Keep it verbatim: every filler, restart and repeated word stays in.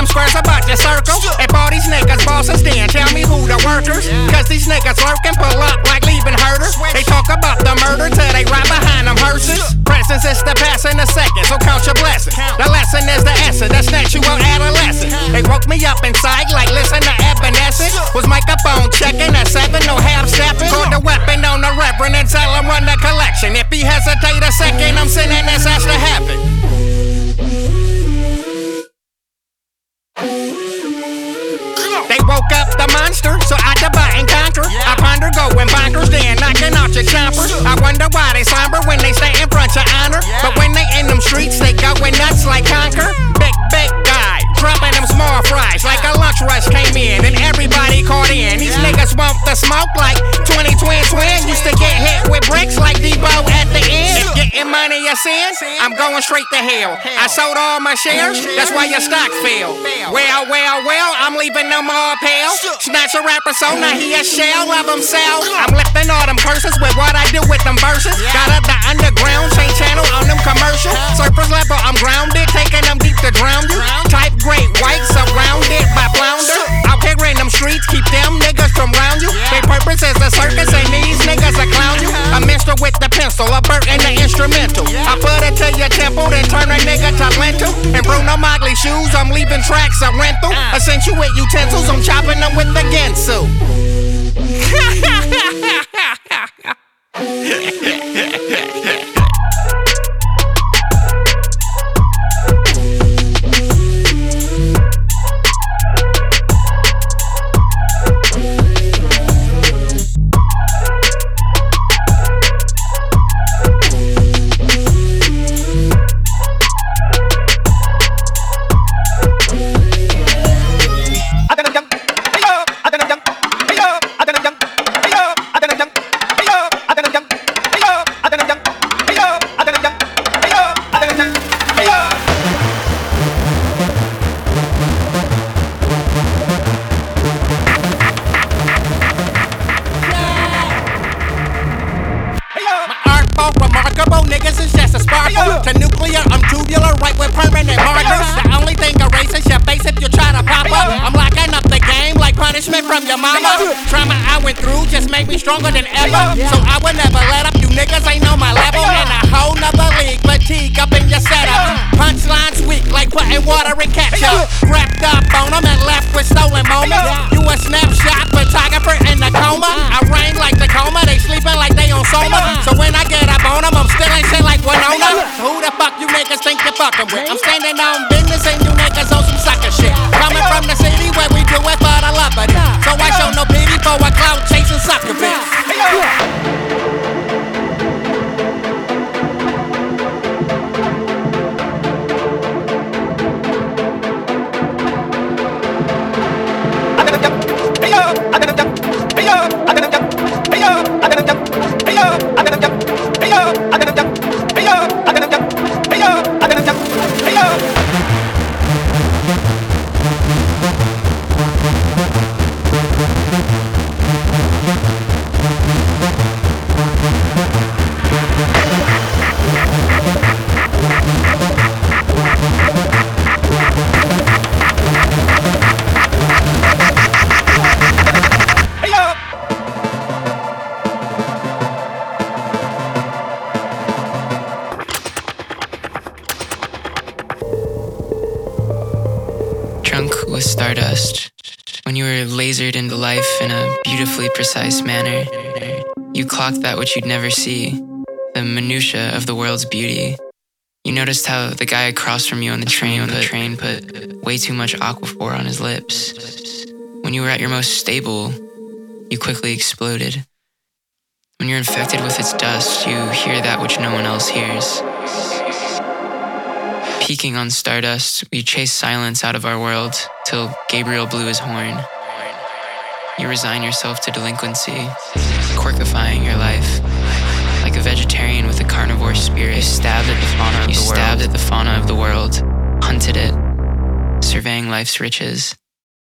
squares about your circle. If all these niggas bosses, then tell me who the workers. Cause these niggas lurking, pull up like leaving herders. They talk about the murder till they right behind them hearses. Presence is the past in a second, so count your blessings. The lesson is the essence, that's natural adolescent. They woke me up inside like listen to Evanescence. Was microphone checking at seven, no half stepping. Caught the weapon on the reverend and tell him run the collection. If he hesitate a second, I'm sending this ass to heaven. They woke up the monster, so I divide and conquer. I ponder going bonkers, then knocking out your chompers. I wonder why they slumber when they stay in front of honor. But when they in them streets, they going nuts like conquer. Big, big guy, dropping them small fries like a lunch rush came in and everybody caught in. These niggas want the smoke like twenty twin twin. Used to get hit with bricks like Debo at the end. If getting money a sin, I'm going straight to hell. I sold all my shares, that's why your stock fell. Well, well, well, I'm leaving them all pale. Snatch a rapper so now he a shell of himself. I'm lifting all them curses with what I do with them verses. Got up the underground, change channel on them commercials. Surface level, I'm grounded, taking them deep to drown you. Type great white, surrounded by flounder. Out here in them streets, keep them niggas from round you. They purpose is a circus and these niggas a clown you. A minstrel with the pencil, a bird and the instrumental. I put it to your temple, then turn a nigga to lentil. And Bruno Mogley shoes, I'm leaving tracks a rental. Accentuate utensils, I'm chopping them with the Gensu. Remarkable niggas is just a sparkle. To nuclear, I'm tubular, right with permanent markers. The only thing erases your face if you try to pop up. I'm locking up the game like punishment from your mama. Trauma I went through just made me stronger than ever. So I would never let up. You niggas ain't know my level. In a whole nother league, fatigue up in your setup. Punchlines weak like putting water in ketchup. Wrapped up on them and left with stolen moments. You a snapshot photographer in the coma. I rain like Tacoma, they sleeping like they on Soma. So when I get up on them, I'm still ain't shit like Winona. Who the fuck you niggas think you're fucking with? I'm standing on business and you niggas on some sucker shit. Coming from the city where we do it for the love of it. So I show no pity for a clout chasing sucker bitch. Drunk with stardust, when you were lasered into life in a beautifully precise manner, you clocked that which you'd never see, the minutiae of the world's beauty. You noticed how the guy across from you on the train on the train put way too much Aquaphor on his lips. When you were at your most stable, you quickly exploded. When you're infected with its dust, you hear that which no one else hears. Peaking on stardust, we chase silence out of our world till Gabriel blew his horn. You resign yourself to delinquency, quirkifying your life. Like a vegetarian with a carnivore spirit, you stabbed at the fauna of the world. You stabbed at the fauna of the world, hunted it, surveying life's riches.